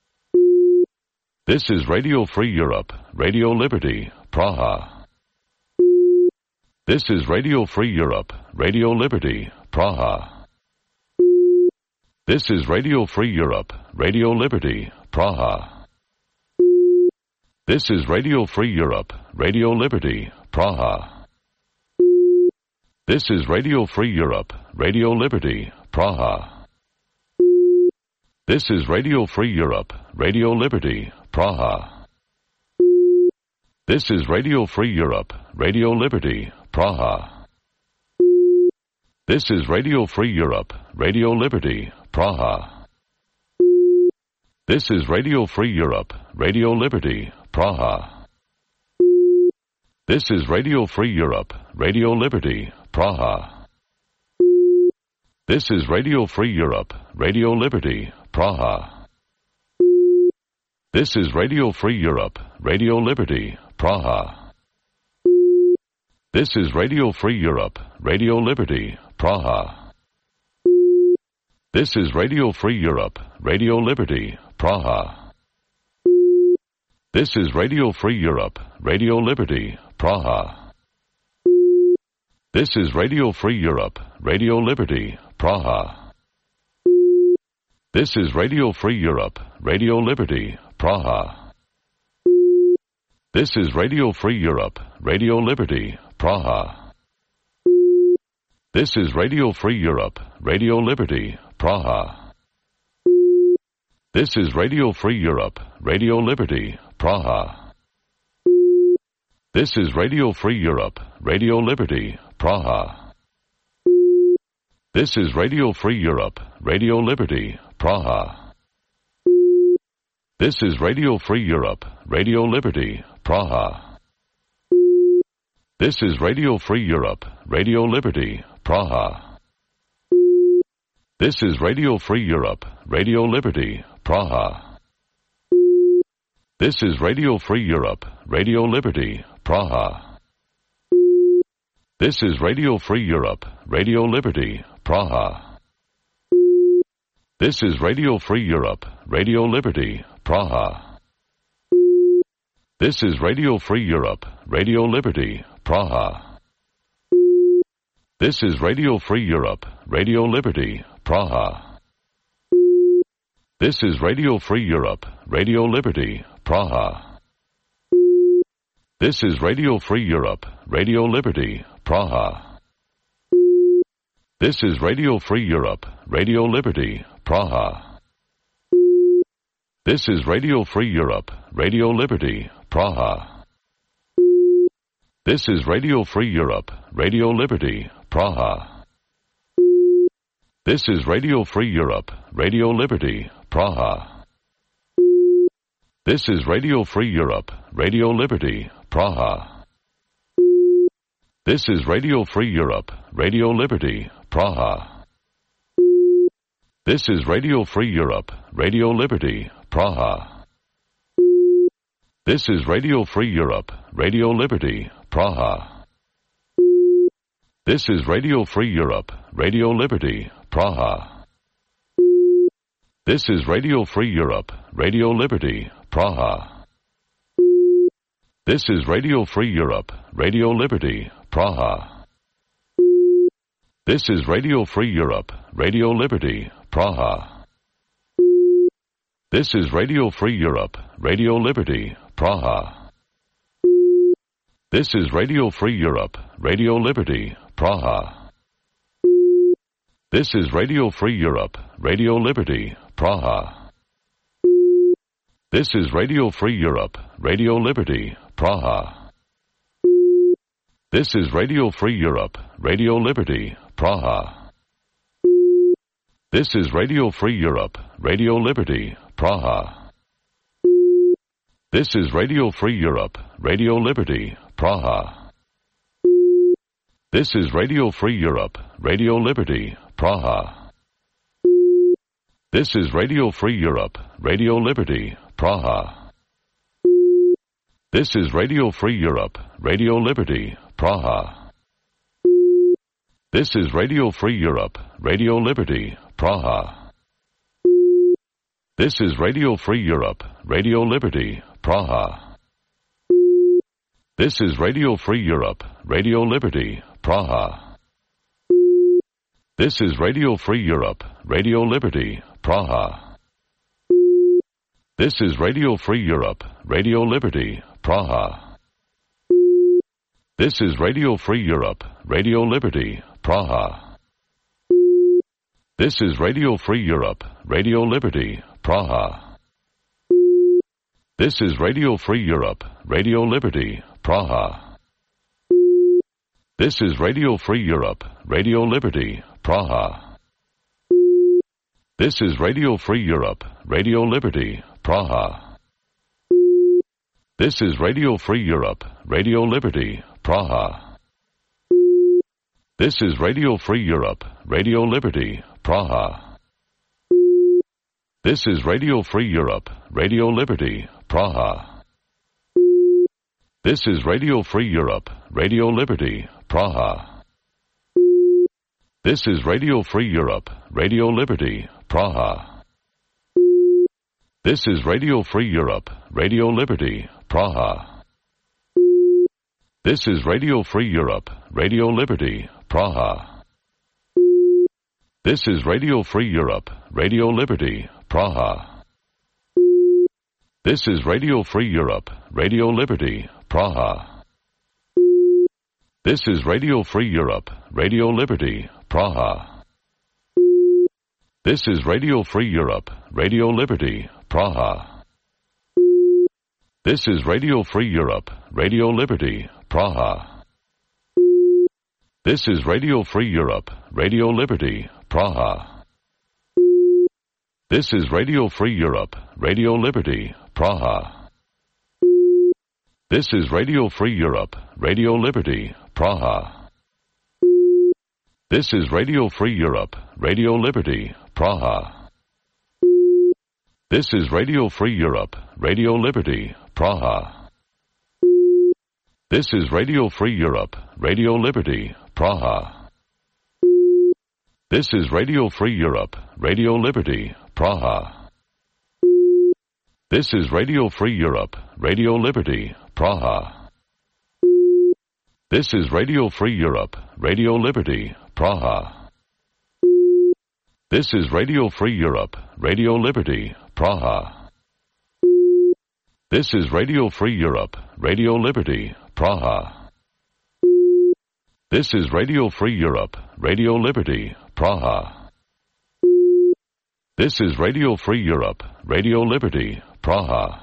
This is Radio Free Europe, Radio Liberty, Praha. This is Radio Free Europe, Radio Liberty, Praha. This is Radio Free Europe, Radio Liberty, Praha. This is Radio Free Europe, Radio Liberty, Praha. This is Radio Free Europe, Radio Liberty, Praha. This is Radio Free Europe, Radio Liberty, Praha. This is Radio Free Europe, Radio Liberty, Praha. This is Radio Free Europe, Radio Liberty, Praha. This is Radio Free Europe, Radio Liberty, Praha. This is Radio Free Europe, Radio Liberty, Praha. This is Radio Free Europe, Radio Liberty, Praha. This is Radio Free Europe, Radio Liberty, Praha. This is Radio Free Europe, Radio Liberty, Praha. This is Radio Free Europe, Radio Liberty, Praha. This is Radio Free Europe, Radio Liberty, Praha. This is Radio Free Europe, Radio Liberty, Praha. This is Radio Free Europe, Radio Liberty, Praha. This is Radio Free Europe, Radio Liberty, Praha. This is Radio Free Europe, Radio Liberty, Praha. This is Radio Free Europe, Radio Liberty, Praha. This is Radio Free Europe, Radio Liberty, Praha. This is Radio Free Europe, Radio Liberty, Praha. This is Radio Free Europe, Radio Liberty, Praha. This is Radio Free Europe, Radio Liberty, Praha. This is Radio Free Europe, Radio Liberty, Praha. This is Radio Free Europe, Radio Liberty, Praha. This is Radio Free Europe, Radio Liberty, Praha. This is Radio Free Europe, Radio Liberty, Praha. This is Radio Free Europe, Radio Liberty, Praha. This is Radio Free Europe, Radio Liberty, Praha. This is Radio Free Europe, Radio Liberty, Praha. This is Radio Free Europe, Radio Liberty, Praha. This is Radio Free Europe, Radio Liberty, Praha. This is Radio Free Europe, Radio Liberty, Praha. This is Radio Free Europe, Radio Liberty, Praha. This is Radio Free Europe, Radio Liberty, Praha. This is Radio Free Europe, Radio Liberty, Praha. This is Radio Free Europe, Radio Liberty, Praha. This is Radio Free Europe, Radio Liberty, Praha. This is Radio Free Europe, Radio Liberty, Praha. This is Radio Free Europe, Radio Liberty, Praha. This is Radio Free Europe, Radio Liberty, Praha. This is Radio Free Europe, Radio Liberty, Praha. This is Radio Free Europe, Radio Liberty, Praha. This is Radio Free Europe, Radio Liberty, Praha. This is Radio Free Europe, Radio Liberty, Praha. This is Radio Free Europe, Radio Liberty, Praha. This is Radio Free Europe, Radio Liberty, Praha. This is Radio Free Europe, Radio Liberty, Praha. This is Radio Free Europe, Radio Liberty, Praha. This is Radio Free Europe, Radio Liberty, Praha. This is Radio Free Europe, Radio Liberty, Praha. This is Radio Free Europe, Radio Liberty, Praha. This is Radio Free Europe, Radio Liberty, Praha. This is Radio Free Europe, Radio Liberty, Praha. This is Radio Free Europe, Radio Liberty, Praha. This is Radio Free Europe, Radio Liberty, Praha. This is Radio Free Europe, Radio Liberty, Praha. This is Radio Free Europe, Radio Liberty, Praha. This is Radio Free Europe, Radio Liberty, Praha. This is Radio Free Europe, Radio Liberty, Praha. This is Radio Free Europe, Radio Liberty, Praha. This is Radio Free Europe, Radio Liberty, Praha. This is Radio Free Europe, Radio Liberty, Praha. This is Radio Free Europe, Radio Liberty, Praha. This is Radio Free Europe, Radio Liberty, Praha. This is Radio Free Europe, Radio Liberty, Praha. This is Radio Free Europe, Radio Liberty, Praha. This is Radio Free Europe, Radio Liberty, Praha. This is Radio Free Europe, Radio Liberty, Praha. This is Radio Free Europe, Radio Liberty, Praha. This is Radio Free Europe, Radio Liberty, Praha. This is Radio Free Europe, Radio Liberty, Praha. This is Radio Free Europe, Radio Liberty, Praha. This is Radio Free Europe, Radio Liberty, Praha. This is Radio Free Europe, Radio Liberty, Praha. This is Radio Free Europe, Radio Liberty, Praha. This is Radio Free Europe, Radio Liberty, Praha. This is Radio Free Europe, Radio Liberty, Praha. This is Radio Free Europe, Radio Liberty, Praha. This is Radio Free Europe, Radio Liberty, Praha. This is Radio Free Europe, Radio Liberty, Praha. This is Radio Free Europe, Radio Liberty, Praha. This is Radio Free Europe, Radio Liberty, Praha. This is Radio Free Europe, Radio Liberty, Praha. This is Radio Free Europe, Radio Liberty, Praha. This is Radio Free Europe, Radio Liberty, Praha. This is Radio Free Europe, Radio Liberty, Praha. This is Radio Free Europe, Radio Liberty, Praha.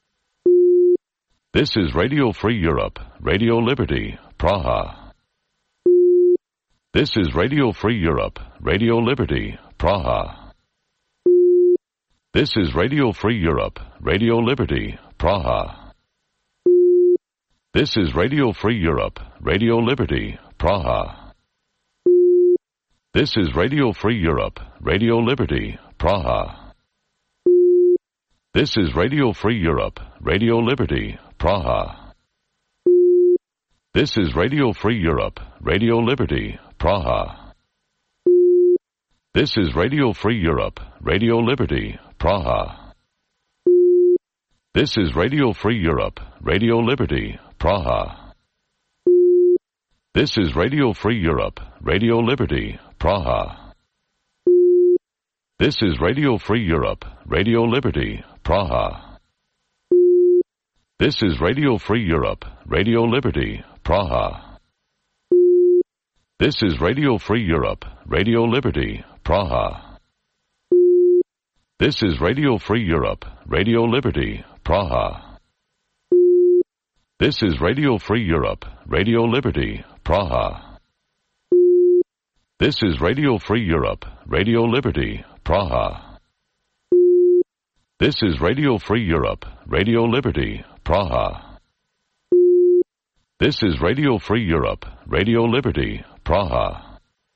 This is Radio Free Europe, Radio Liberty, Praha. This is Radio Free Europe, Radio Liberty, Praha. This is Radio Free Europe, Radio Liberty, Praha. This is Radio Free Europe, Radio Liberty, Praha. This is Radio Free Europe, Radio Liberty, Praha. This is Radio Free Europe, Radio Liberty, Praha. This is Radio Free Europe, Radio Liberty, Praha. This is Radio Free Europe, Radio Liberty, Praha. This is Radio Free Europe, Radio Liberty, Praha. This is Radio Free Europe, Radio Liberty, Praha. This is Radio Free Europe, Radio Liberty, Praha. This is Radio Free Europe, Radio Liberty, Praha. This is Radio Free Europe, Radio Liberty, Praha. This is Radio Free Europe, Radio Liberty, Praha. This is Radio Free Europe, Radio Liberty, Praha. This is Radio Free Europe, Radio Liberty, Praha. This is Radio Free Europe, Radio Liberty, Praha. This is Radio Free Europe, Radio Liberty, Praha.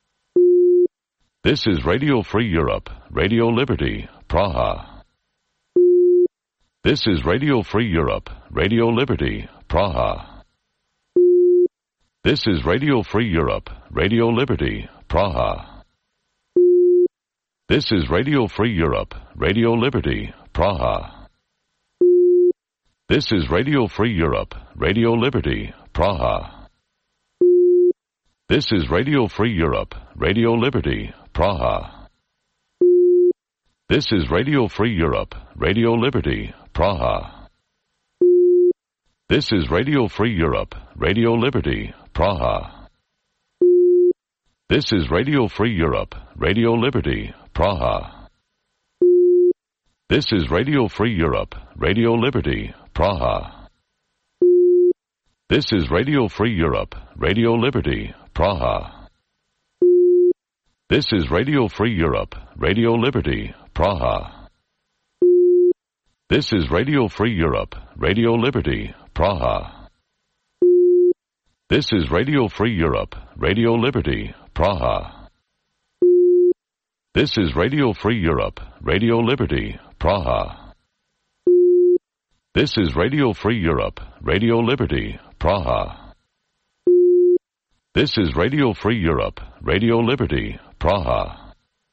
This is Radio Free Europe, Radio Liberty, Praha. This is Radio Free Europe, Radio Liberty, Praha. This is Radio Free Europe, Radio Liberty, Praha. This is Radio Free Europe, Radio Liberty, Praha. This is Radio Free Europe, Radio Liberty, Praha. This is Radio Free Europe, Radio Liberty, Praha. This is Radio Free Europe, Radio Liberty, Praha. This is Radio Free Europe, Radio Liberty, Praha. This is Radio Free Europe, Radio Liberty, Praha. This is Radio Free Europe, Radio Liberty, Praha. This is Radio Free Europe, Radio Liberty, Praha. This is Radio Free Europe, Radio Liberty, Praha. This is Radio Free Europe, Radio Liberty, Praha. This is Radio Free Europe, Radio Liberty, Praha. This is Radio Free Europe, Radio Liberty, Praha. This is Radio Free Europe, Radio Liberty, Praha. This is Radio Free Europe, Radio Liberty, Praha.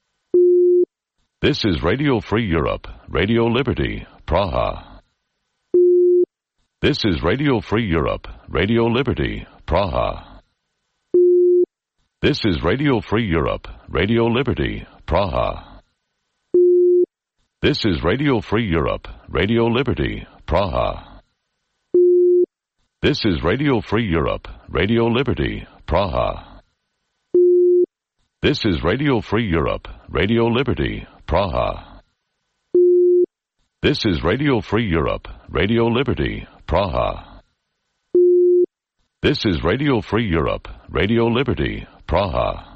This is Radio Free Europe, Radio Liberty, Praha. This is Radio Free Europe, Radio Liberty, Praha. This is Radio Free Europe, Radio Liberty, Praha. This is Radio Free Europe, Radio Liberty, Praha. This is Radio Free Europe, Radio Liberty, Praha. This is Radio Free Europe, Radio Liberty, Praha. This is Radio Free Europe, Radio Liberty, Praha. This is Radio Free Europe, Radio Liberty, Praha.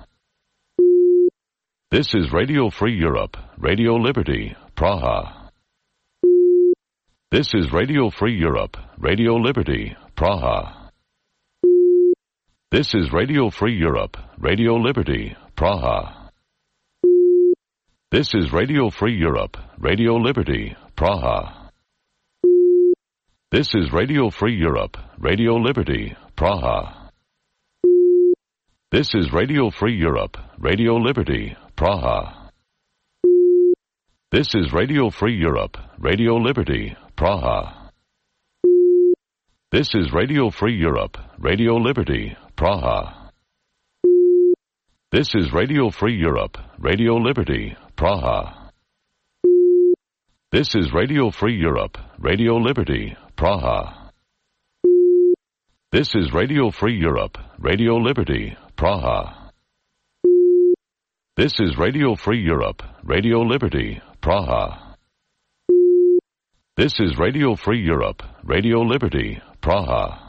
This is Radio Free Europe, Radio Liberty, Praha. This is Radio Free Europe, Radio Liberty, Praha. This is Radio Free Europe, Radio Liberty, Praha. This is Radio Free Europe, Radio Liberty, Praha. This is Radio Free Europe, Radio Liberty, Praha. This is Radio Free Europe, Radio Liberty, Praha. This is Radio Free Europe, Radio Liberty, Praha. This is Radio Free Europe, Radio Liberty, Praha. This is Radio Free Europe, Radio Liberty, Praha. This is Radio Free Europe, Radio Liberty, Praha. This is Radio Free Europe, Radio Liberty, Praha. This is Radio Free Europe, Radio Liberty, Praha. This is Radio Free Europe, Radio Liberty, Praha.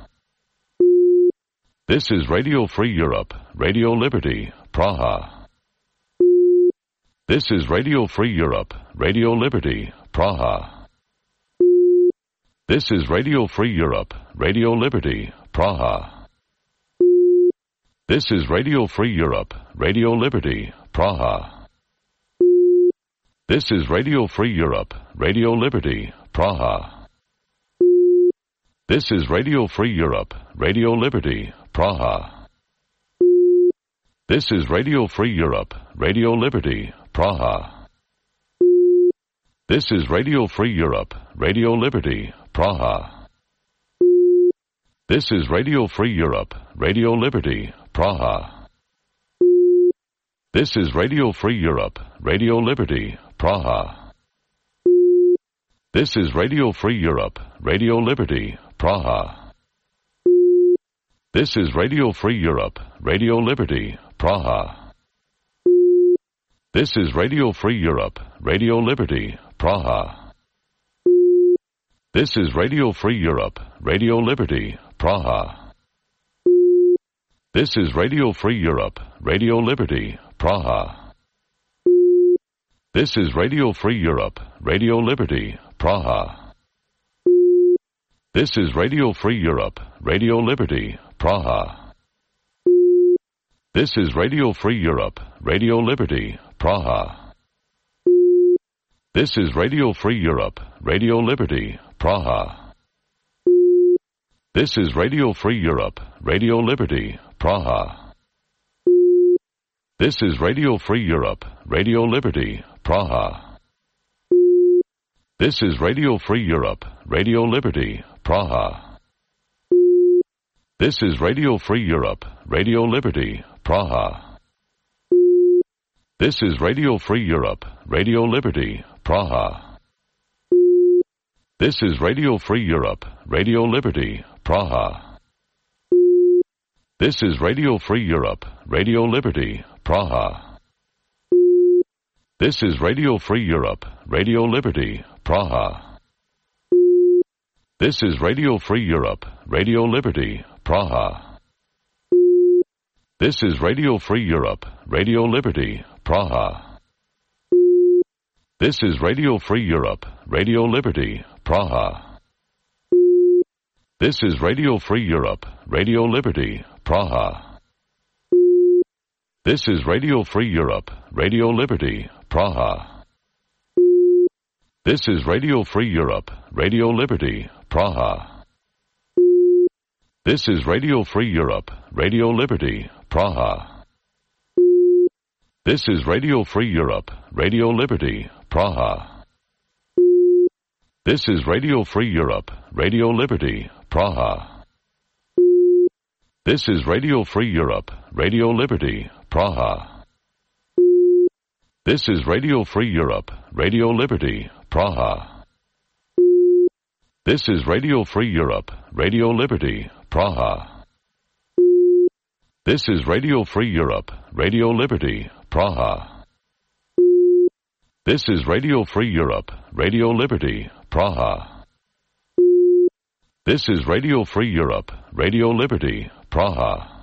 This is Radio Free Europe, Radio Liberty, Praha. This is Radio Free Europe, Radio Liberty, Praha. This is Radio Free Europe, Radio Liberty, Praha. This is Radio Free Europe, Radio Liberty, Praha. This is Radio Free Europe, Radio Liberty, Praha. This is Radio Free Europe, Radio Liberty, Praha. This is Radio Free Europe, Radio Liberty, Praha. This is Radio Free Europe, Radio Liberty, Praha. This is Radio Free Europe, Radio Liberty, Praha. This is Radio Free Europe, Radio Liberty, Praha. This is Radio Free Europe, Radio Liberty, Praha. This is Radio Free Europe, Radio Liberty, Praha. This is Radio Free Europe, Radio Liberty, Praha. This is Radio Free Europe, Radio Liberty, Praha. This is Radio Free Europe, Radio Liberty, Praha. This is Radio Free Europe, Radio Liberty, Praha. This is Radio Free Europe, Radio Liberty, Praha. This is Radio Free Europe, Radio Liberty, Praha. This is Radio Free Europe, Radio Liberty, Praha. This is Radio Free Europe, Radio Liberty, Praha. This is Radio Free Europe, Radio Liberty, Praha. This is Radio Free Europe, Radio Liberty, Praha. This is Radio Free Europe, Radio Liberty, Praha. This is Radio Free Europe, Radio Liberty, Praha. This is Radio Free Europe, Radio Liberty, Praha. This is Radio Free Europe, Radio Liberty, Praha. This is Radio Free Europe, Radio Liberty, Praha. This is Radio Free Europe, Radio Liberty, Praha. This is Radio Free Europe, Radio Liberty, Praha. This is Radio Free Europe, Radio Liberty, Praha. This is Radio Free Europe, Radio Liberty, Praha. This is Radio Free Europe, Radio Liberty, Praha. This is Radio Free Europe, Radio Liberty, Praha. This is Radio Free Europe, Radio Liberty, Praha. This is Radio Free Europe, Radio Liberty, Praha. This is Radio Free Europe, Radio Liberty, Praha. This is Radio Free Europe, Radio Liberty, Praha. This is Radio Free Europe, Radio Liberty, Praha. This is Radio Free Europe, Radio Liberty, Praha. This is Radio Free Europe, Radio Liberty, Praha. This is Radio Free Europe, Radio Liberty, Praha. This is Radio Free Europe, Radio Liberty, Praha.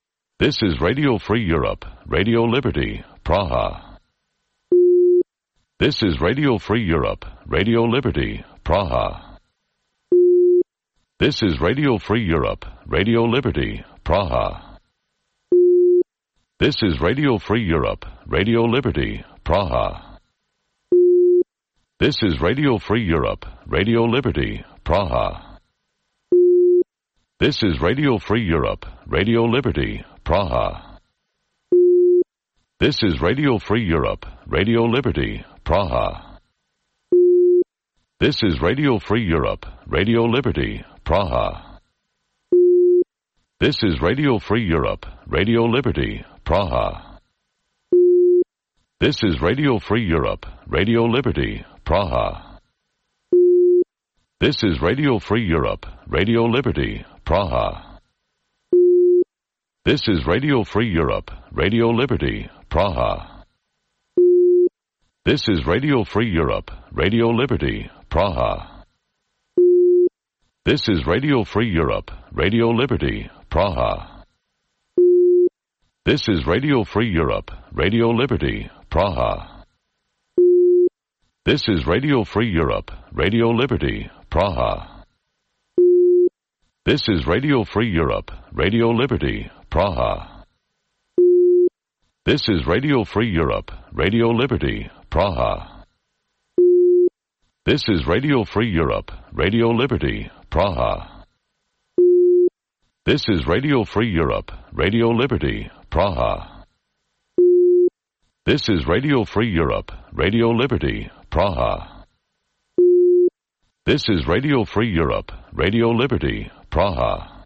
This is Radio Free Europe, Radio Liberty, Praha. This is Radio Free Europe, Radio Liberty, Praha. This is Radio Free Europe, Radio Liberty, Praha. This is Radio Free Europe, Radio Liberty, Praha. This is Radio Free Europe, Radio Liberty, Praha. This is Radio Free Europe, Radio Liberty, Praha. This is Radio Free Europe, Radio Liberty, Praha. This is Radio Free Europe, Radio Liberty, Praha. This is Radio Free Europe, Radio Liberty, Praha. This is Radio Free Europe, Radio Liberty, Praha. This is Radio Free Europe, Radio Liberty, Praha. This is Radio Free Europe, Radio Liberty, Praha. This is Radio Free Europe, Radio Liberty, Praha. This is Radio Free Europe, Radio Liberty, Praha. This is Radio Free Europe, Radio Liberty, Praha. This is Radio Free Europe, Radio Liberty, Praha. This is Radio Free Europe, Radio Liberty, Praha. This is Radio Free Europe, Radio Liberty, Praha. This is Radio Free Europe, Radio Liberty, Praha. This is Radio Free Europe, Radio Liberty, Praha. This is Radio Free Europe, Radio Liberty, Praha. This is Radio Free Europe, Radio Liberty, Praha.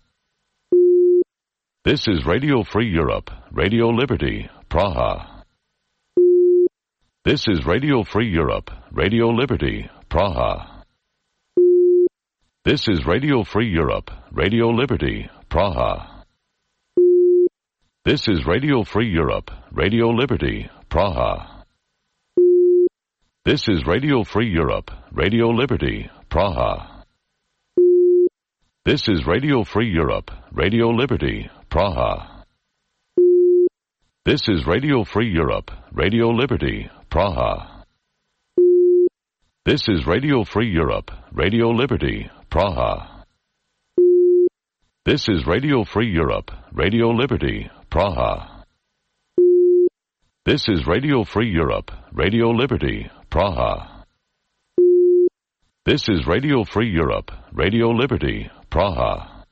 This is Radio Free Europe, Radio Liberty, Praha. This is Radio Free Europe, Radio Liberty, Praha. This is Radio Free Europe, Radio Liberty, Praha. This is Radio Free Europe, Radio Liberty, Praha. This is Radio Free Europe, Radio Liberty, Praha. This is Radio Free Europe, Radio Liberty, Praha. This is Radio Free Europe, Radio Liberty, Praha. This is Radio Free Europe, Radio Liberty, Praha. This is Radio Free Europe, Radio Liberty, Praha. This is Radio Free Europe, Radio Liberty, Praha. This is Radio Free Europe, Radio Liberty, Praha.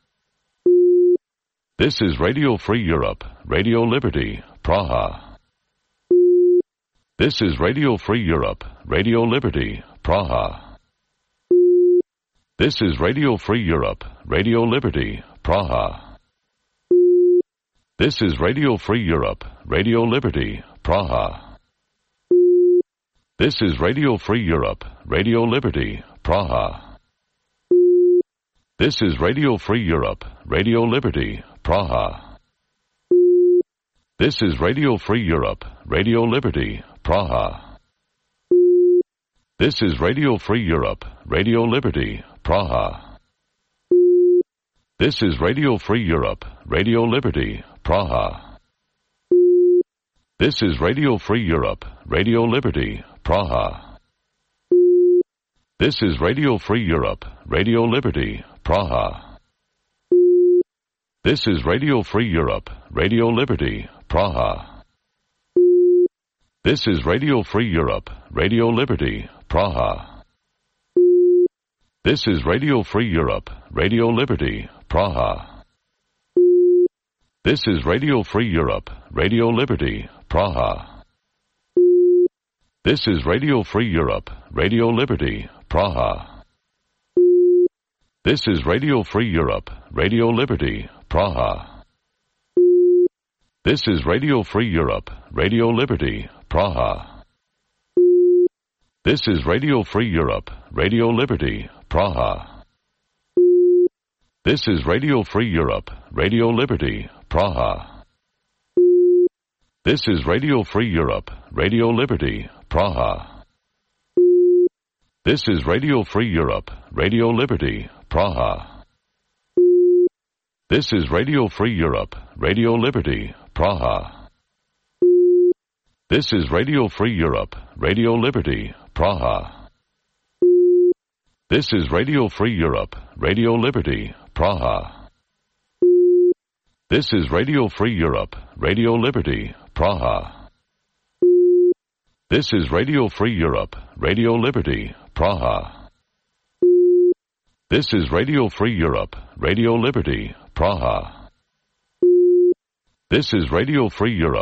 This is Radio Free Europe, Radio Liberty, Praha. This is Radio Free Europe, Radio Liberty, Praha. This is Radio Free Europe, Radio Liberty, Praha. This is Radio Free Europe, Radio Liberty, Praha. This is Radio Free Europe, Radio Liberty, Praha. This is Radio Free Europe, Radio Liberty, Praha. This is Radio Free Europe, Radio Liberty, Praha. This is Radio Free Europe, Radio Liberty, Praha. This is Radio Free Europe, Radio Liberty, Praha. This is Radio Free Europe, Radio Liberty, Praha. This is Radio Free Europe, Radio Liberty, Praha. This is Radio Free Europe, Radio Liberty, Praha. This is Radio Free Europe, Radio Liberty, Praha. This is Radio Free Europe, Radio Liberty, Praha. This is Radio Free Europe, Radio Liberty, Praha. This is Radio Free Europe, Radio Liberty, Praha. This is Radio Free Europe, Radio Liberty, Praha. This is Radio Free Europe, Radio Liberty, Praha. This is Radio Free Europe, Radio Liberty, Praha. This is Radio Free Europe, Radio Liberty, Praha. This is Radio Free Europe, Radio Liberty, Praha. This is Radio Free Europe, Radio Liberty, Praha. This is Radio Free Europe, Radio Liberty, Praha. This is Radio Free Europe, Radio Liberty, Praha. This is Radio Free Europe, Radio Liberty, Praha. This is Radio Free Europe, Radio Liberty, Praha. This is Radio Free Europe, Radio Liberty, Praha. This is Radio Free Europe, Radio Liberty, Praha. This is Radio Free Europe.